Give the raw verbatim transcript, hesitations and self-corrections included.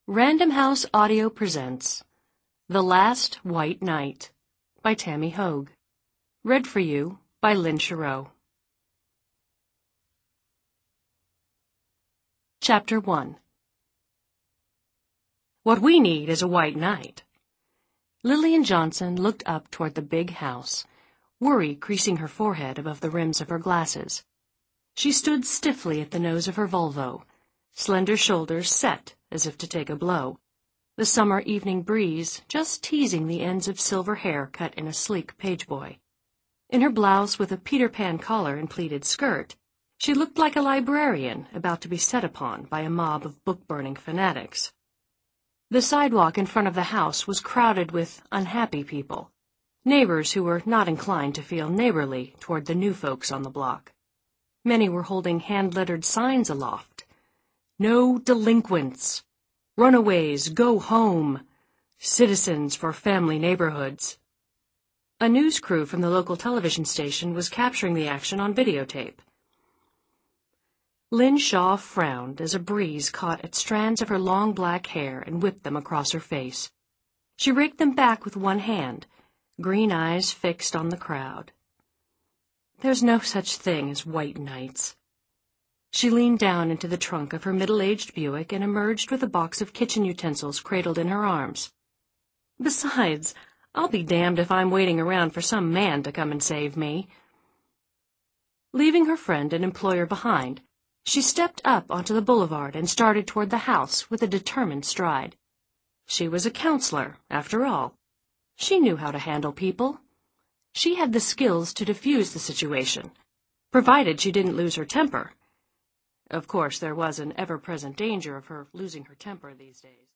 Random House Audio presents The Last White Night by Tammy Hoag. Read for you by Lynn Shiro. Chapter one. What we need is a white night. Lillian Johnson looked up toward the big house, worry creasing her forehead above the rims of her glasses. She stood stiffly at the nose of her Volvo, slender shoulders set as if to take a blow, the summer evening breeze just teasing the ends of silver hair cut in a sleek pageboy. In her blouse with a Peter Pan collar and pleated skirt, she looked like a librarian about to be set upon by a mob of book-burning fanatics. The sidewalk in front of the house was crowded with unhappy people, neighbors who were not inclined to feel neighborly toward the new folks on the block. Many were holding hand-lettered signs aloft. No delinquents. Runaways, go home. Citizens for family neighborhoods. A news crew from the local television station was capturing the action on videotape. Lynn Shaw frowned as a breeze caught at strands of her long black hair and whipped them across her face. She raked them back with one hand, green eyes fixed on the crowd. There's no such thing as white nights. She leaned down into the trunk of her middle-aged Buick and emerged with a box of kitchen utensils cradled in her arms. Besides, I'll be damned if I'm waiting around for some man to come and save me. Leaving her friend and employer behind, she stepped up onto the boulevard and started toward the house with a determined stride. She was a counselor, after all. She knew how to handle people. She had the skills to diffuse the situation, provided she didn't lose her temper. Of course, there was an ever-present danger of her losing her temper these days.